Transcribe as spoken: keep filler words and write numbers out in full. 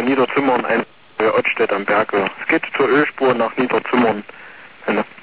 äh, Niederzimmern, ein äh, Ottstedt am Berge. Es geht zur Ölspur nach Niederzimmern. Eine